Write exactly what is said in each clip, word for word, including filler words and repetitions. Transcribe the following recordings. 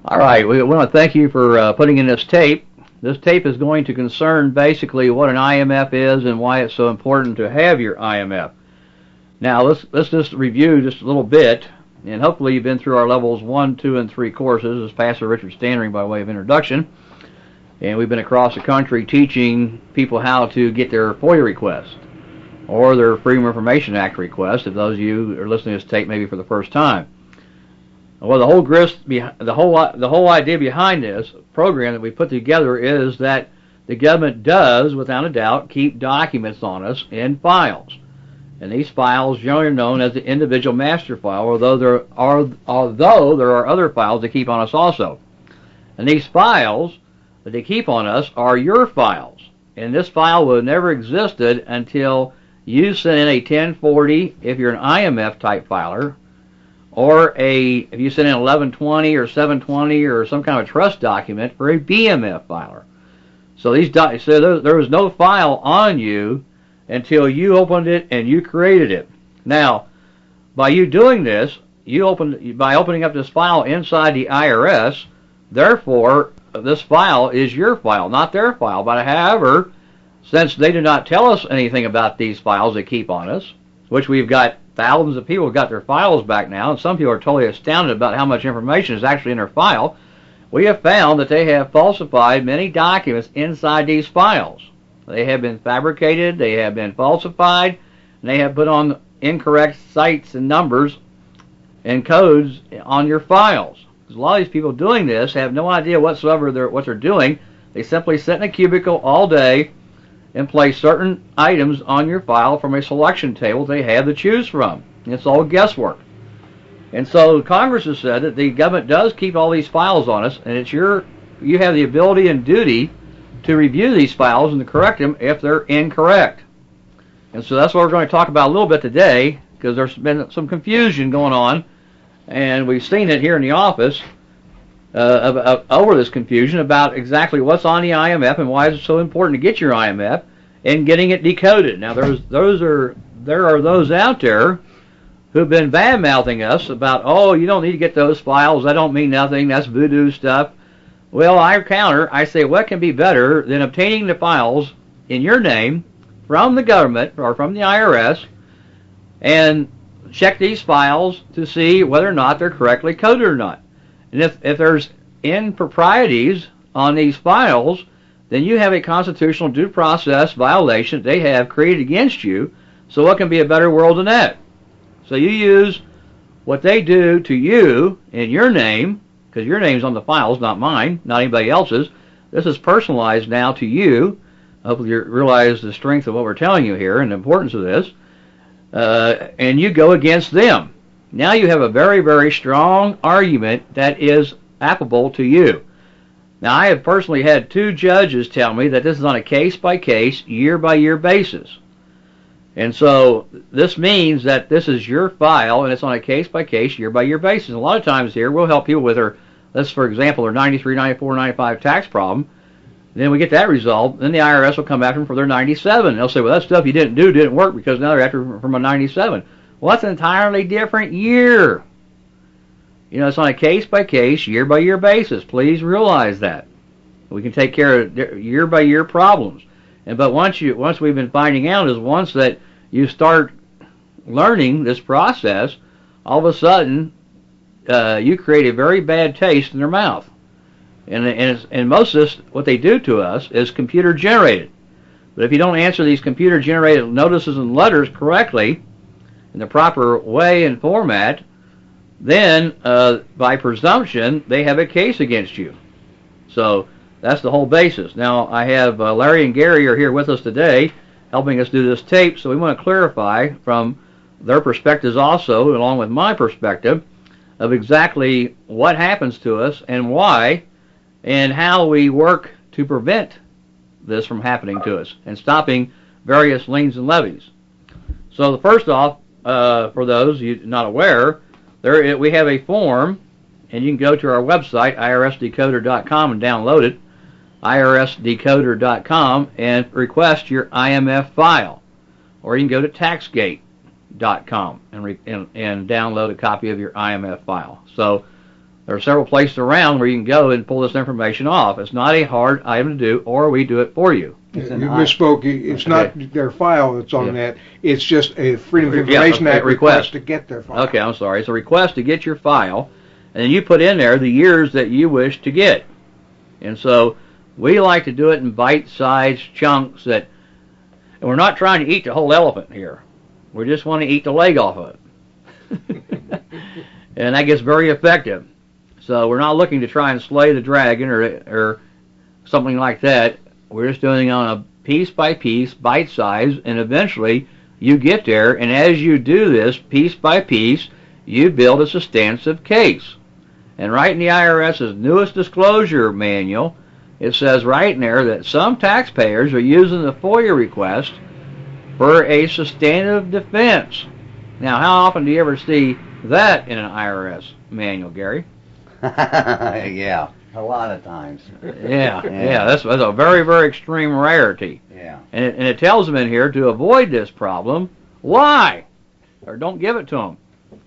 All right, we want to thank you for uh, putting in this tape. This tape is going to concern basically what an I M F is and why it's so important to have your I M F. Now let's let's just review just a little bit, and hopefully you've been through our levels one, two, and three courses. This is Pastor Richard Standring by way of introduction, and we've been across the country teaching people how to get their FOIA request or their Freedom of Information Act request. If those of you are listening to this tape maybe for the first time. Well, the whole grist, the whole the whole idea behind this program that we put together is that the government does, without a doubt, keep documents on us in files, and these files generally are known as the individual master file. Although there are although there are other files they keep on us also, and these files that they keep on us are your files, and this file would have never existed until you send in a ten forty if you're an I M F type filer. Or a, if you send in eleven twenty or seven twenty or some kind of trust document for a B M F filer. So these doc, so there, there was no file on you until you opened it and you created it. Now, by you doing this, you opened by opening up this file inside the I R S. Therefore, this file is your file, not their file. But however, since they do not tell us anything about these files they keep on us, which we've got thousands of people got their files back now, and some people are totally astounded about how much information is actually in their file. We have found that they have falsified many documents inside these files. They have been fabricated, they have been falsified, and they have put on incorrect sites and numbers and codes on your files. A lot of these people doing this have no idea whatsoever they're, what they're doing. They simply sit in a cubicle all day and place certain items on your file from a selection table they have to choose from. It's all guesswork. And so Congress has said that the government does keep all these files on us, and it's your, you have the ability and duty to review these files and to correct them if they're incorrect. And so that's what we're going to talk about a little bit today, because there's been some confusion going on, and we've seen it here in the office uh, of, of, over this confusion about exactly what's on the I M F and why it's so important to get your I M F and getting it decoded. Now, there's those are there are those out there who've been bad-mouthing us about, oh, you don't need to get those files, that don't mean nothing, that's voodoo stuff. Well, I counter, I say, what can be better than obtaining the files in your name from the government or from the I R S and check these files to see whether or not they're correctly coded or not. And if, if there's improprieties on these files, then you have a constitutional due process violation they have created against you. So what can be a better world than that? So you use what they do to you in your name, because your name's on the files, not mine, not anybody else's. This is personalized now to you. Hopefully you realize the strength of what we're telling you here and the importance of this. Uh, and you go against them. Now you have a very, very strong argument that is applicable to you. Now, I have personally had two judges tell me that this is on a case-by-case, year-by-year basis. And so this means that this is your file, and it's on a case-by-case, year-by-year basis. And a lot of times here, we'll help people with their, let's for example, their ninety-three, ninety-four, ninety-five tax problem. Then we get that resolved. Then the I R S will come after them for their ninety-seven. They'll say, well, that stuff you didn't do didn't work because now they're after from a ninety-seven. Well, that's an entirely different year. You know, it's on a case-by-case, year-by-year basis. Please realize that. We can take care of year-by-year problems. And but once you, once we've been finding out is once that you start learning this process, all of a sudden uh, you create a very bad taste in their mouth. And and, it's, and most of this, what they do to us, is computer-generated. But if you don't answer these computer-generated notices and letters correctly, in the proper way and format, then uh, by presumption they have a case against you. So that's the whole basis. Now I have uh, Larry and Gary are here with us today helping us do this tape, so we want to clarify from their perspectives also, along with my perspective, of exactly what happens to us and why and how we work to prevent this from happening to us and stopping various liens and levies. So the first off, uh, for those you not aware, there we have a form, and you can go to our website, I R S decoder dot com, and download it, I R S decoder dot com, and request your I M F file. Or you can go to taxgate dot com and, re and, and download a copy of your I M F file. So There are several places around where you can go and pull this information off. It's not a hard item to do, or we do it for you. You misspoke. It's okay. Not their file that's on yeah. that. It's just a Freedom of Information yeah, Act request. request to get their file. Okay, I'm sorry. It's a request to get your file, and then you put in there the years that you wish to get. And so we like to do it in bite-sized chunks that, and we're not trying to eat the whole elephant here. We just want to eat the leg off of it. And that gets very effective. So we're not looking to try and slay the dragon or or something like that. We're just doing it on a piece by piece, bite size, and eventually you get there, and as you do this piece by piece, you build a substantive case. And right in the IRS's newest disclosure manual, it says right in there that some taxpayers are using the FOIA request for a substantive defense. Now, how often do you ever see that in an I R S manual, Gary? Yeah, a lot of times. yeah, yeah, yeah that's, that's a very, very extreme rarity. Yeah. And it, and it tells them in here to avoid this problem. Why? Or don't give it to them.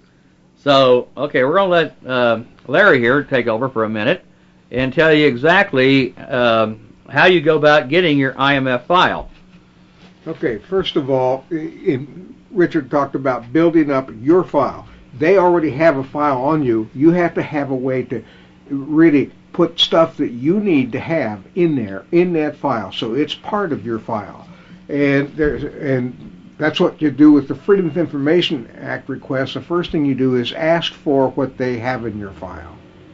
So, okay, we're going to let uh, Larry here take over for a minute and tell you exactly um, how you go about getting your I M F file. Okay, first of all, in, Richard talked about building up your file. They already have a file on you. You have to have a way to really put stuff that you need to have in there, in that file, so it's part of your file. And there's, and that's what you do with the Freedom of Information Act request. The first thing you do is ask for what they have in your file.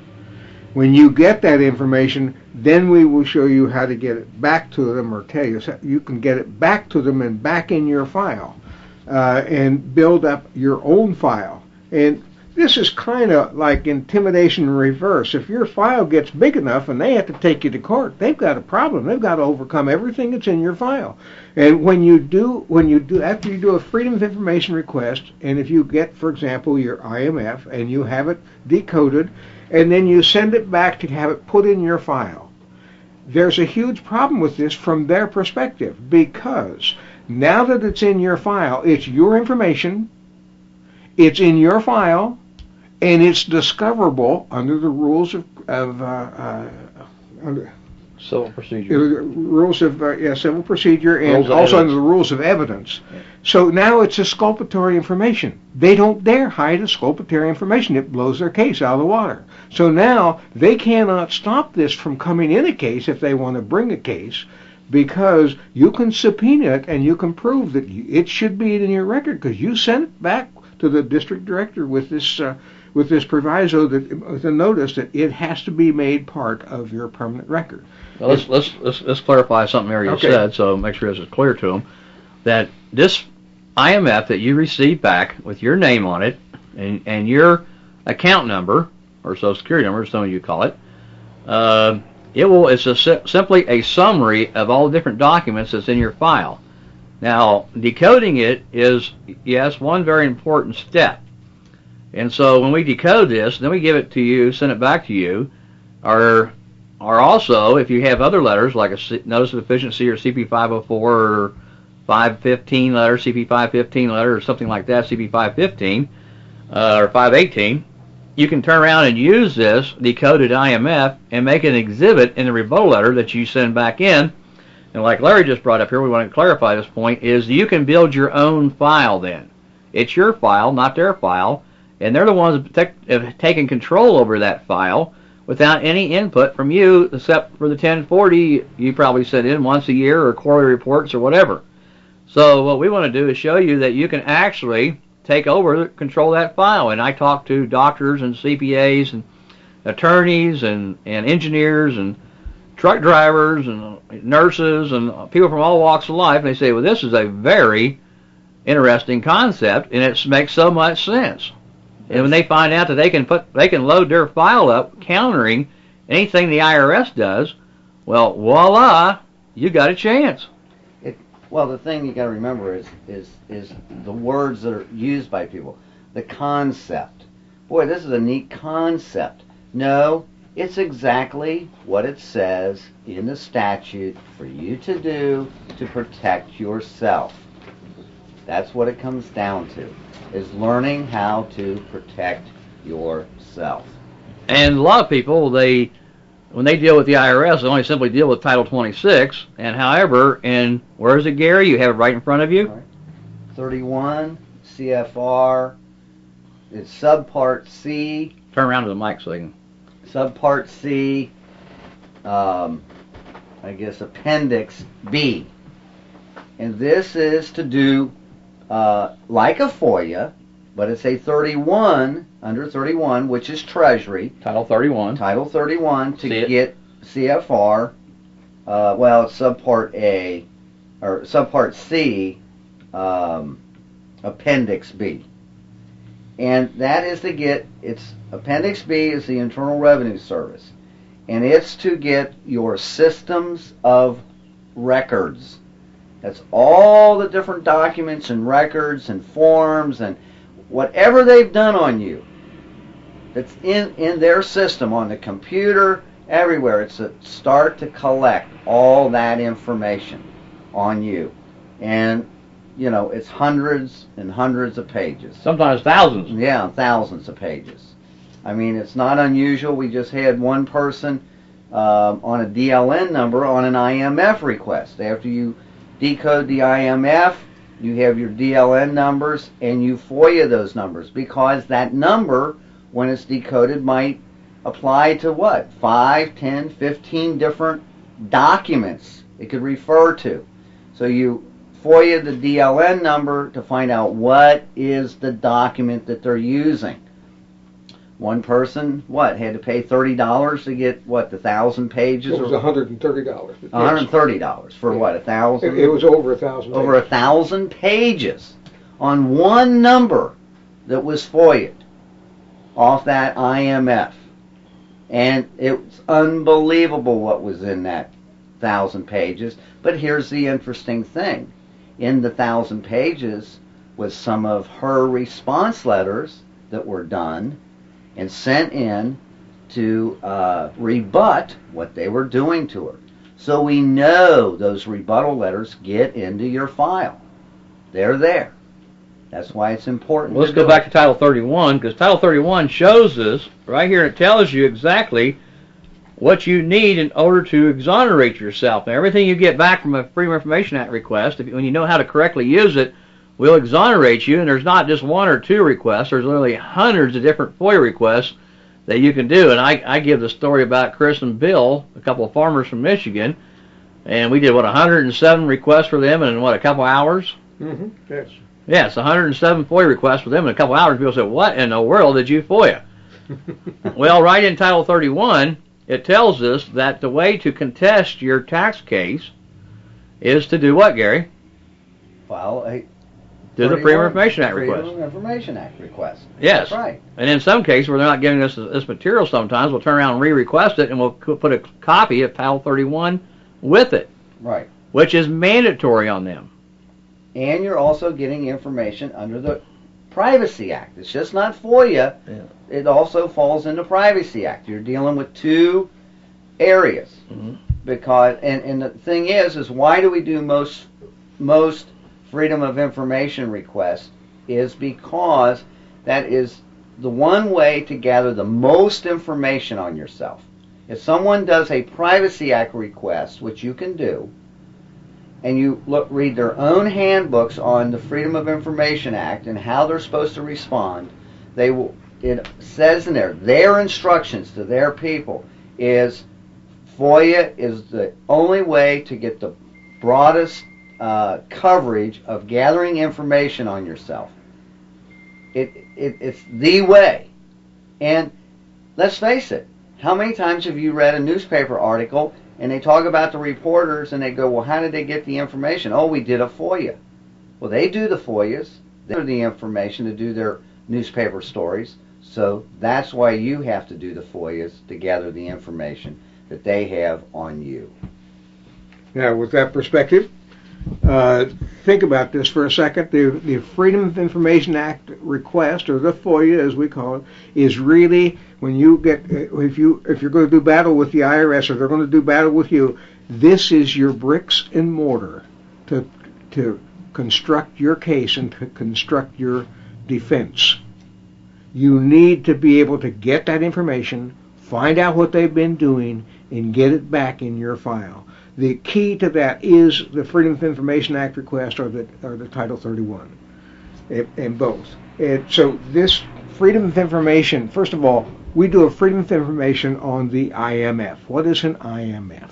When you get that information, then we will show you how to get it back to them, or tell you you can get it back to them and back in your file, uh, and build up your own file. And this is kind of like intimidation in reverse. If your file gets big enough and they have to take you to court, they've got a problem. They've got to overcome everything that's in your file. And when you do, when you do, after you do a Freedom of Information request, and if you get, for example, your I M F and you have it decoded, and then you send it back to have it put in your file, there's a huge problem with this from their perspective, because now that it's in your file, it's your information, it's in your file, and it's discoverable under the rules of, of uh, uh, under civil procedure, rules of uh, yeah, civil procedure, and also under the rules of evidence. Yeah. So now it's exculpatory information. They don't dare hide exculpatory information. It blows their case out of the water. So now they cannot stop this from coming in a case if they want to bring a case, because you can subpoena it and you can prove that it should be in your record because you sent it back to the district director with this uh, with this proviso, that with a notice that it has to be made part of your permanent record. Well, let's, let's let's let's clarify something there you okay. said, so make sure this is clear to them, that this I M F that you receive back with your name on it and and your account number or Social Security number, as some of you call it, uh, it will it's a, simply a summary of all the different documents that's in your file. Now, decoding it is, yes, one very important step. And so when we decode this, then we give it to you, send it back to you, or, or also, if you have other letters, like a Notice of Deficiency or C P five oh four or five fifteen letter, C P five fifteen letter, or something like that, C P five fifteen uh, or five eighteen, you can turn around and use this decoded I M F and make an exhibit in the rebuttal letter that you send back in. And like Larry just brought up here, we want to clarify this point, is you can build your own file then. It's your file, not their file, and they're the ones that have taken control over that file without any input from you, except for the ten forty you probably send in once a year or quarterly reports or whatever. So what we want to do is show you that you can actually take over, control that file. And I talk to doctors and C P As and attorneys and, and engineers and truck drivers and nurses and people from all walks of life, and they say, well, this is a very interesting concept, and it makes so much sense. And when they find out that they can put, they can load their file up countering anything the I R S does, well, voila, you got a chance. It, well, the thing you got to remember is is is the words that are used by people, the concept. Boy, this is a neat concept. No, it's exactly what it says in the statute for you to do to protect yourself. That's what it comes down to, is learning how to protect yourself. And a lot of people, they when they deal with the I R S, they only simply deal with Title twenty-six. And however, and where is it, Gary? You have it right in front of you. Right. thirty-one C F R. It's subpart C. Turn around to the mic so they can. Subpart C. Um, I guess Appendix B. And this is to do uh, like a FOIA, but it's a thirty-one, under thirty-one, which is Treasury. Title thirty-one. Title thirty-one to See get C F R. Uh, well, it's Subpart A, or Subpart C, um, Appendix B. And that is to get, it's Appendix B is the Internal Revenue Service. And it's to get your systems of records. That's all the different documents and records and forms and whatever they've done on you. That's in, in their system, on the computer, everywhere. It's to start to collect all that information on you. And, you know, it's hundreds and hundreds of pages. Sometimes thousands. Yeah, thousands of pages. I mean, it's not unusual. We just had one person um, on a D L N number on an I M F request. After you decode the I M F, you have your D L N numbers, and you FOIA those numbers, because that number, when it's decoded, might apply to what? five, ten, fifteen different documents it could refer to. So you FOIA the D L N number to find out what is the document that they're using. One person, what, had to pay thirty dollars to get, what, the thousand pages? It was one hundred thirty dollars. one hundred thirty dollars for Yeah. what, a thousand? It, it was over a thousand. Over a thousand pages on one number that was FOIA'd off that I M F. And it's unbelievable what was in that thousand pages. But here's the interesting thing. In the thousand pages was some of her response letters that were done and sent in to uh, rebut what they were doing to her. So we know those rebuttal letters get into your file. They're there. That's why it's important. Well, let's to go back to Title thirty-one, because Title thirty-one shows us right here. It tells you exactly what you need in order to exonerate yourself. Now, everything you get back from a Freedom of Information Act request, if, when you know how to correctly use it, will exonerate you. And there's not just one or two requests. There's literally hundreds of different FOIA requests that you can do. And I, I give the story about Chris and Bill, a couple of farmers from Michigan, and we did, what, one hundred seven requests for them in, what, a couple hours? Mm-hmm. Yes. Yes, one hundred seven FOIA requests for them in a couple hours. People said, what in the world did you FOIA? Well, right in Title thirty-one, it tells us that the way to contest your tax case is to do what, Gary? File a Do the Freedom of Information Act request. Freedom of Information Act request. Yes. That's right. And in some cases where they're not giving us this material sometimes, we'll turn around and re-request it, and we'll put a copy of Title thirty-one with it. Right. Which is mandatory on them. And you're also getting information under the Privacy Act. It's just not FOIA. Yeah. It also falls into Privacy Act. You're dealing with two areas. Mm-hmm. Because, and, and the thing is, is why do we do most most Freedom of Information requests? Is because that is the one way to gather the most information on yourself. If someone does a Privacy Act request, which you can do, and you look, read their own handbooks on the Freedom of Information Act and how they're supposed to respond, they will. It says in there, their instructions to their people is FOIA is the only way to get the broadest uh, coverage of gathering information on yourself. It, it it's the way. And let's face it, how many times have you read a newspaper article and they talk about the reporters and they go, well, how did they get the information? Oh, we did a FOIA. Well, they do the FOIAs. They do the information to do their newspaper stories. So that's why you have to do the FOIAs to gather the information that they have on you. Now, with that perspective, uh, think about this for a second. The, the Freedom of Information Act request, or the FOIA as we call it, is really when you get if you if you're going to do battle with the I R S, or they're going to do battle with you, this is your bricks and mortar to to construct your case and to construct your defense. You need to be able to get that information, find out what they've been doing, and get it back in your file. The key to that is the Freedom of Information Act request or the or the Title thirty-one, and both. And so this Freedom of Information, first of all, we do a Freedom of Information on the I M F. What is an I M F?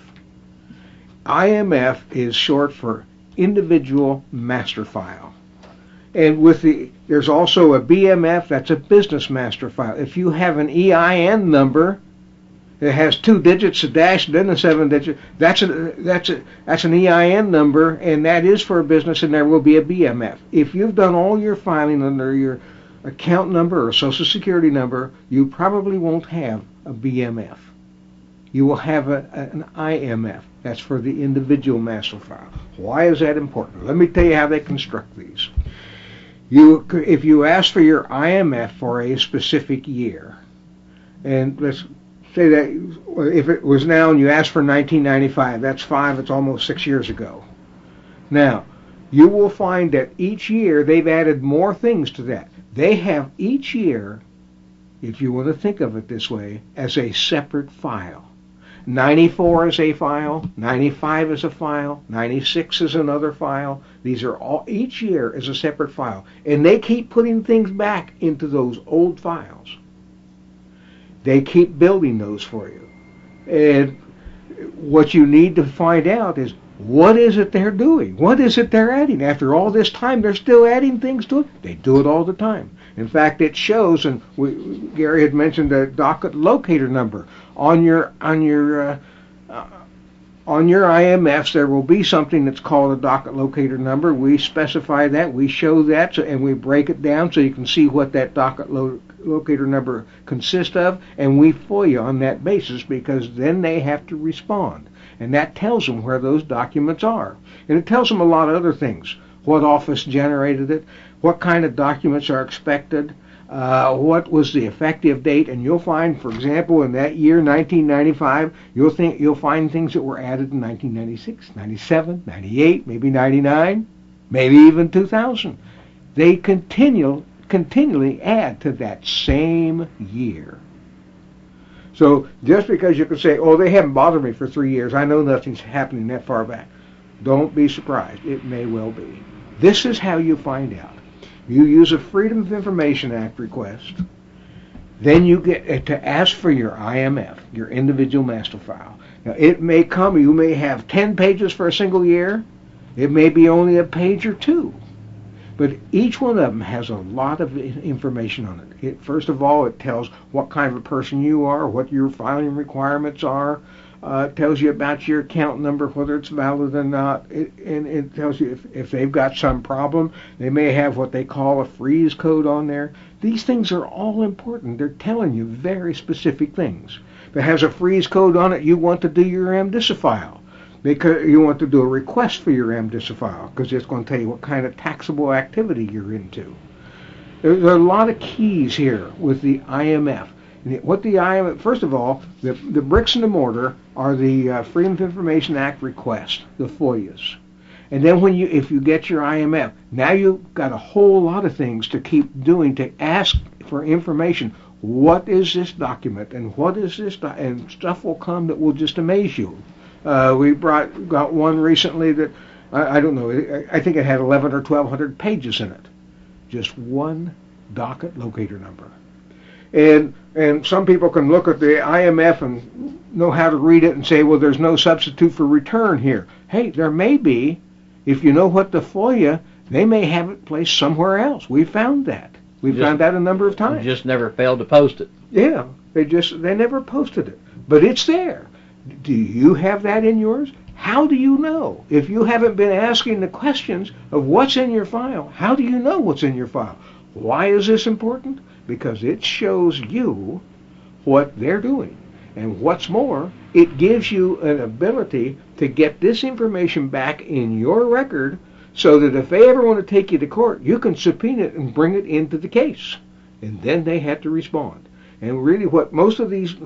I M F is short for Individual Master File. And with the, there's also a B M F, that's a Business Master File. If you have an E I N number, it has two digits, a dash, then a seven digit. That's a that's a that's an E I N number, and that is for a business, and there will be a B M F. If you've done all your filing under your account number or social security number, you probably won't have a B M F. You will have a, an I M F. That's for the individual master file. Why is that important? Let me tell you how they construct these. You, if you ask for your I M F for a specific year, and let's say that if it was now and you asked for nineteen ninety-five, that's five, it's almost six years ago. Now, you will find that each year they've added more things to that. They have each year, if you want to think of it this way, as a separate file. ninety-four is a file, ninety-five is a file, ninety-six is another file. These are all, each year is a separate file. And they keep putting things back into those old files. They keep building those for you. And what you need to find out is, what is it they're doing? What is it they're adding? After all this time, they're still adding things to it. They do it all the time. In fact, it shows, and we, Gary had mentioned the docket locator number on your on your uh, uh, on your I M Fs. There will be something that's called a docket locator number. We specify that, we show that, so, and we break it down so you can see what that docket lo- locator number consists of, and we FOIA on that basis because then they have to respond. And that tells them where those documents are. And it tells them a lot of other things. What office generated it, what kind of documents are expected, uh, what was the effective date, and you'll find, for example, in that year, nineteen ninety-five, you'll think you'll find things that were added in nineteen ninety-six, ninety-seven, ninety-eight, maybe ninety-nine, maybe even two thousand. They continue, continually add to that same year. So just because you can say, oh, they haven't bothered me for three years, I know nothing's happening that far back. Don't be surprised. It may well be. This is how you find out. You use a Freedom of Information Act request. Then you get to ask for your I M F, your individual master file. Now, it may come, you may have ten pages for a single year. It may be only a page or two. But each one of them has a lot of information on it. It first of all, it tells what kind of a person you are, what your filing requirements are. Uh, it tells you about your account number, whether it's valid or not. It, and it tells you if, if they've got some problem. They may have what they call a freeze code on there. These things are all important. They're telling you very specific things. If it has a freeze code on it, you want to do your AMDISA file. Because you want to do a request for your AMDISA file because it's going to tell you what kind of taxable activity you're into. There's a lot of keys here with the I M F. What the I M F, first of all, the, the bricks and the mortar are the uh, Freedom of Information Act requests, the FOIAs. And then when you, if you get your I M F, now you've got a whole lot of things to keep doing to ask for information. What is this document and what is this, do- and stuff will come that will just amaze you. Uh, we brought got one recently that I, I don't know. I, I think it had eleven or twelve hundred pages in it, just one docket locator number. And and some people can look at the I M F and know how to read it and say, well, there's no substitute for return here. Hey, there may be. If you know what the FOIA, they may have it placed somewhere else. We found that. We Just- found that a number of times. Just never failed to post it. Yeah, they just they never posted it, but it's there. Do you have that in yours? How do you know? If you haven't been asking the questions of what's in your file, how do you know what's in your file? Why is this important? Because it shows you what they're doing. And what's more, it gives you an ability to get this information back in your record so that if they ever want to take you to court, you can subpoena it and bring it into the case. And then they have to respond. And really what most of these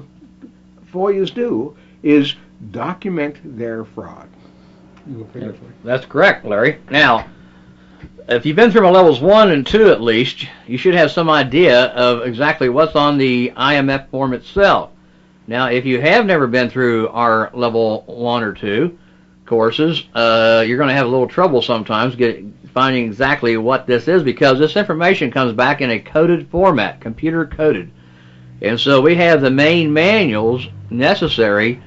FOIAs do is document their fraud. That's correct, Larry. Now, if you've been through my levels one and two at least, you should have some idea of exactly what's on the I M F form itself. Now, if you have never been through our level one or two courses, uh, you're going to have a little trouble sometimes get, finding exactly what this is, because this information comes back in a coded format, computer coded. And so we have the main manuals necessary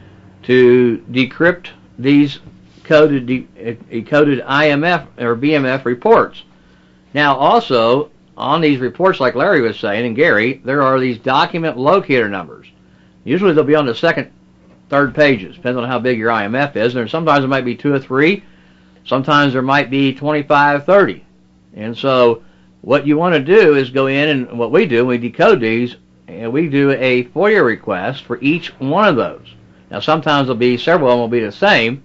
to decrypt these coded, de- coded I M F or B M F reports. Now, also, on these reports, like Larry was saying, and Gary, there are these document locator numbers. Usually they'll be on the second, third pages, depends on how big your I M F is. And sometimes there might be two or three. Sometimes there might be twenty-five, thirty. And so what you want to do is go in, and what we do, we decode these, and we do a FOIA request for each one of those. Now, sometimes there'll be several of them will be the same,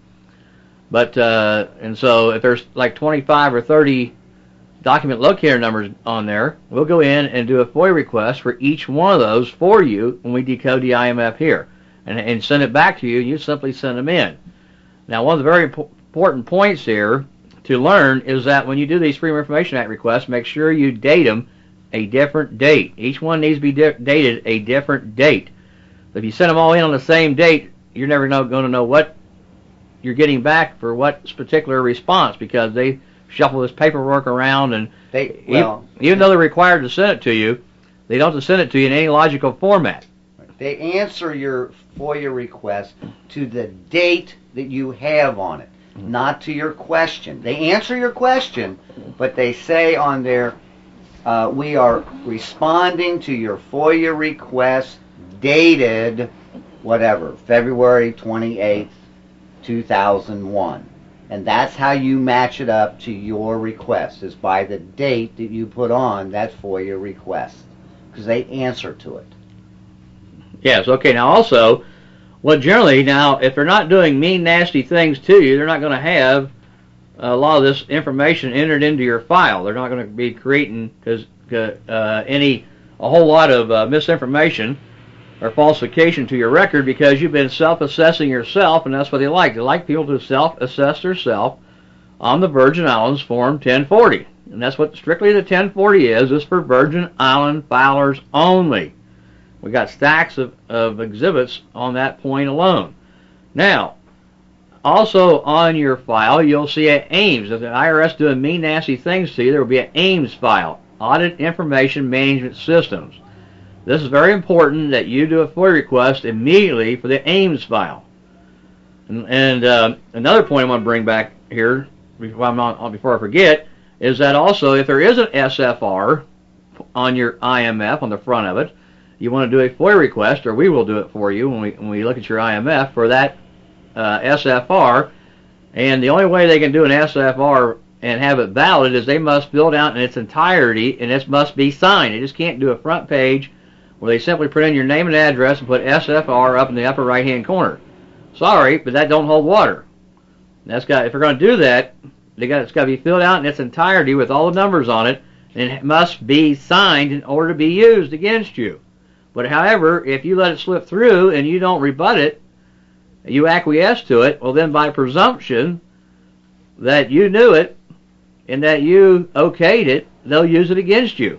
but uh, and so if there's like twenty-five or thirty document locator numbers on there, we'll go in and do a FOIA request for each one of those for you when we decode the I M F here, and, and send it back to you. You simply send them in. Now, one of the very important points here to learn is that when you do these Freedom of Information Act requests, make sure you date them a different date. Each one needs to be di- dated a different date. If you send them all in on the same date, you're never know, going to know what you're getting back for what particular response, because they shuffle this paperwork around, and they, well, even, even though they're required to send it to you, they don't send it to you in any logical format. They answer your FOIA request to the date that you have on it, mm-hmm. not to your question. They answer your question, but they say on there, uh, we are responding to your FOIA request dated, whatever, February twenty-eighth, two thousand one. And that's how you match it up to your request, is by the date that you put on that FOIA request, because they answer to it. Yes, okay. Now also, well, generally, now, if they're not doing mean, nasty things to you, they're not going to have a lot of this information entered into your file. They're not going to be creating cause, uh, any, a whole lot of uh, misinformation or falsification to your record, because you've been self-assessing yourself, and that's what they like. They like people to self-assess themselves on the Virgin Islands Form ten forty. And that's what strictly the ten forty is, is for Virgin Island filers only. We got stacks of, of exhibits on that point alone. Now, also on your file, you'll see an Ames. If the I R S doing mean, nasty things to you, there will be an Ames file, Audit Information Management Systems. This is very important that you do a FOIA request immediately for the Ames file. And, and uh, another point I want to bring back here, before, I'm not, before I forget, is that also if there is an S F R on your I M F on the front of it, you want to do a FOIA request, or we will do it for you when we when we look at your I M F for that uh, S F R. And the only way they can do an S F R and have it valid is they must fill it out in its entirety, and it must be signed. They just can't do a front page where they simply put in your name and address and put S F R up in the upper right-hand corner. Sorry, but that don't hold water. That's got if they're going to do that, they got it's got to be filled out in its entirety with all the numbers on it, and it must be signed in order to be used against you. But however, if you let it slip through and you don't rebut it, you acquiesce to it, well then by presumption that you knew it and that you okayed it, they'll use it against you.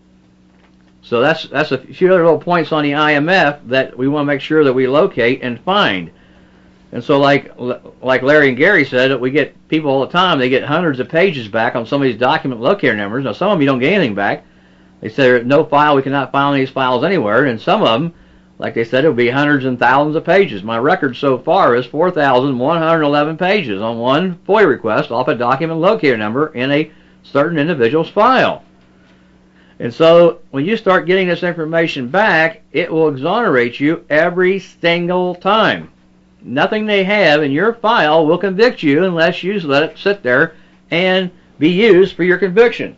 So that's that's a few other little points on the I M F that we want to make sure that we locate and find. And so like like Larry and Gary said, we get people all the time, they get hundreds of pages back on some of these document locator numbers. Now some of them you don't get anything back. They say there's no file, we cannot find these files anywhere, and some of them, like they said, it will be hundreds and thousands of pages. My record so far is four thousand one hundred eleven pages on one FOIA request off a document locator number in a certain individual's file. And so when you start getting this information back, it will exonerate you every single time. Nothing they have in your file will convict you unless you let it sit there and be used for your conviction.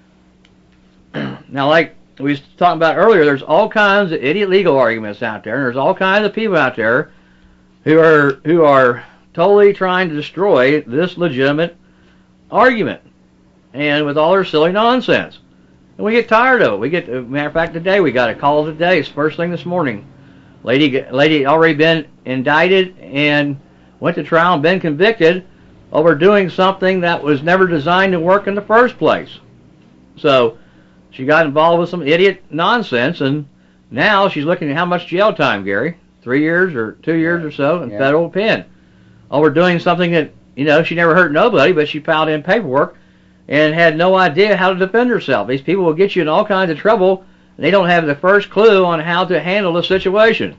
Now, like we was talking about earlier, there's all kinds of idiot legal arguments out there, and there's all kinds of people out there who are who are totally trying to destroy this legitimate argument, and with all their silly nonsense. And we get tired of it. We get, matter of fact, today we got a call today. It's first thing this morning. Lady, lady already been indicted and went to trial and been convicted over doing something that was never designed to work in the first place. So she got involved with some idiot nonsense, and now she's looking at how much jail time, Gary, three years or two years or so in Yeah. federal pen, over doing something that, you know, she never hurt nobody, but she piled in paperwork and had no idea how to defend herself. These people will get you in all kinds of trouble, and they don't have the first clue on how to handle the situation.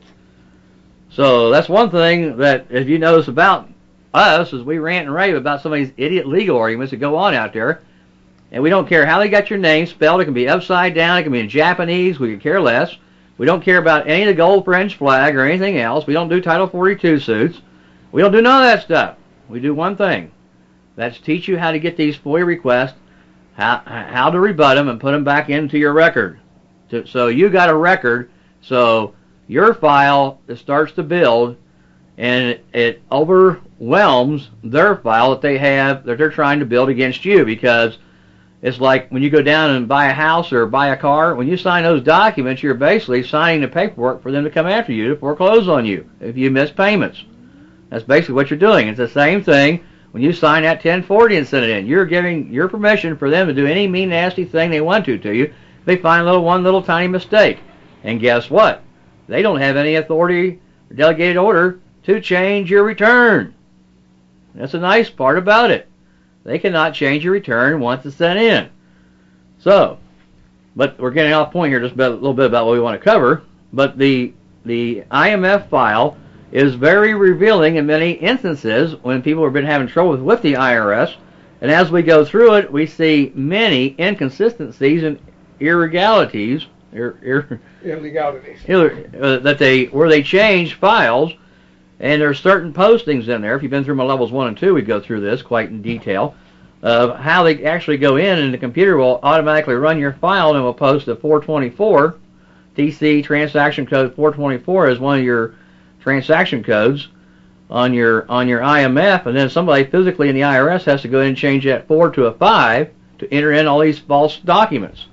So that's one thing that, if you notice about us, is we rant and rave about some of these idiot legal arguments that go on out there, and we don't care how they got your name spelled. It can be upside down, it can be in Japanese, we could care less. We don't care about any of the gold French flag or anything else. We don't do Title forty-two suits. We don't do none of that stuff. We do one thing. That's teach you how to get these F O I A requests, how, how to rebut them, and put them back into your record. So, so you got a record, so your file starts to build, and it, it overwhelms their file that they have, that they're trying to build against you, because it's like when you go down and buy a house or buy a car, when you sign those documents, you're basically signing the paperwork for them to come after you to foreclose on you if you miss payments. That's basically what you're doing. It's the same thing when you sign that ten forty and send it in. You're giving your permission for them to do any mean, nasty thing they want to to you. They find a little one little tiny mistake. And guess what? They don't have any authority or delegated order to change your return. That's the nice part about it. They cannot change your return once it's sent in. So, but we're getting off point here just a little bit about what we want to cover. But the the I M F file is very revealing in many instances when people have been having trouble with, with the I R S. And as we go through it, we see many inconsistencies and irregularities, ir, ir, Illegalities. ir, uh, that they where they change files. And there's certain postings in there. If you've been through my levels one and two, we go through this quite in detail of how they actually go in, and the computer will automatically run your file and will post a four twenty-four. T C transaction code four twenty-four is one of your transaction codes on your on your I M F, and then somebody physically in the I R S has to go in and change that four to a five to enter in all these false documents.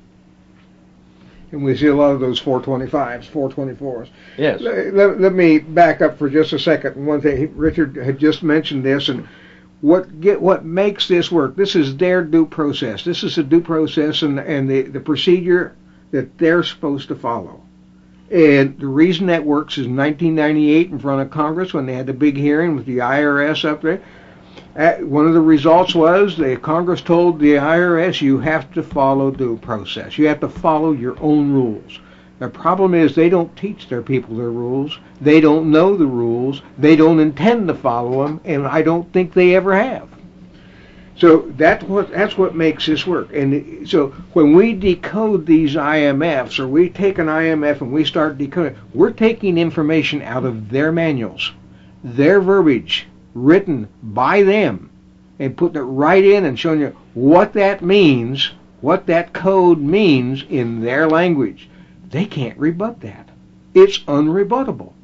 And we see a lot of those four twenty-fives, four twenty-fours. Yes. Let, let, let me back up for just a second. One thing, Richard had just mentioned this, and what get what makes this work. This is their due process. This is a due process, and and the, the procedure that they're supposed to follow. And the reason that works is nineteen ninety-eight in front of Congress when they had the big hearing with the I R S up there. At, one of the results was the Congress told the I R S, you have to follow due process. You have to follow your own rules. The problem is they don't teach their people their rules. They don't know the rules. They don't intend to follow them, and I don't think they ever have. So that's what that's what makes this work. And so when we decode these I M Fs, or we take an I M F and we start decoding, we're taking information out of their manuals, their verbiage, written by them, and putting it right in and showing you what that means, what that code means in their language. They can't rebut that. It's unrebuttable.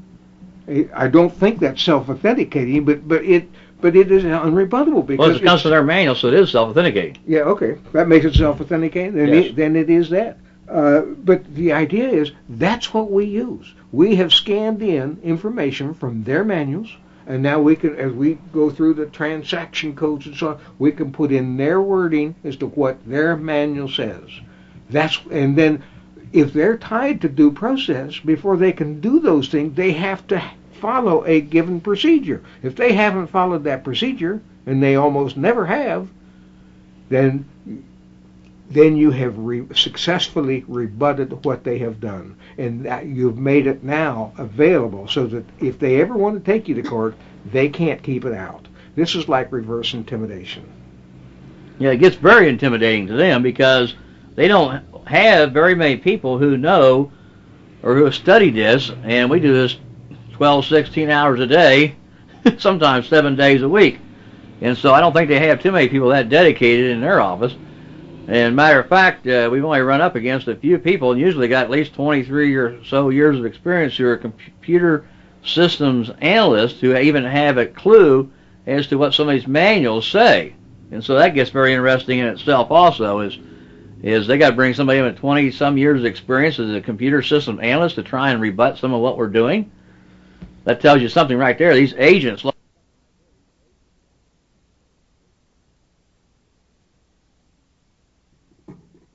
I don't think that's self-authenticating, but but it but it is unrebuttable because well, it comes to their manual, so it is self-authenticating. Yeah, okay, that makes it self-authenticating. Then, Yes. it, then it is that. Uh, but the idea is that's what we use. We have scanned in information from their manuals. And now we can, as we go through the transaction codes and so on, we can put in their wording as to what their manual says. That's and then, if they're tied to due process, before they can do those things, they have to follow a given procedure. If they haven't followed that procedure, and they almost never have, then then you have re- successfully rebutted what they have done. And that you've made it now available so that if they ever want to take you to court, they can't keep it out. This is like reverse intimidation. Yeah, it gets very intimidating to them because they don't have very many people who know or who have studied this, and we do this twelve, sixteen hours a day, sometimes seven days a week. And so I don't think they have too many people that dedicated in their office. And matter of fact, uh, we've only run up against a few people, and usually got at least twenty-three or so years of experience who are computer systems analysts who even have a clue as to what some of these manuals say. And so that gets very interesting in itself also, is is they got to bring somebody in with twenty some years of experience as a computer system analyst to try and rebut some of what we're doing. That tells you something right there. These agents